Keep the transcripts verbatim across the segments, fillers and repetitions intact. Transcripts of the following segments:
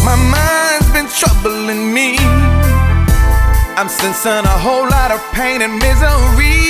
My mind's been troubling me. I'm sensing a whole lot of pain and misery.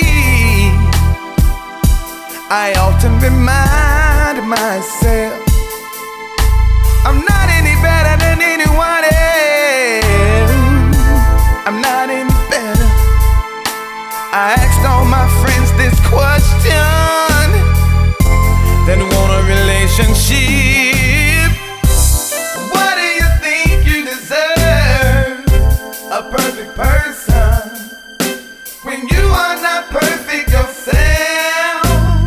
I often remind myself I'm not any better than anyone else. I'm not any better. I asked all my friends this question, then want a relationship. What do you think you deserve? A perfect person when you are not perfect yourself.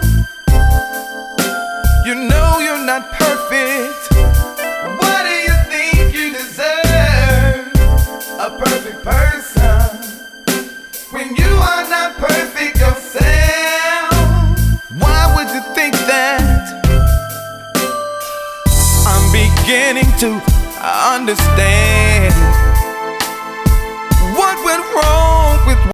You know you're not perfect. What do you think you deserve? A perfect person when you are not perfect yourself. Why would you think that? I'm beginning to understand what went wrong with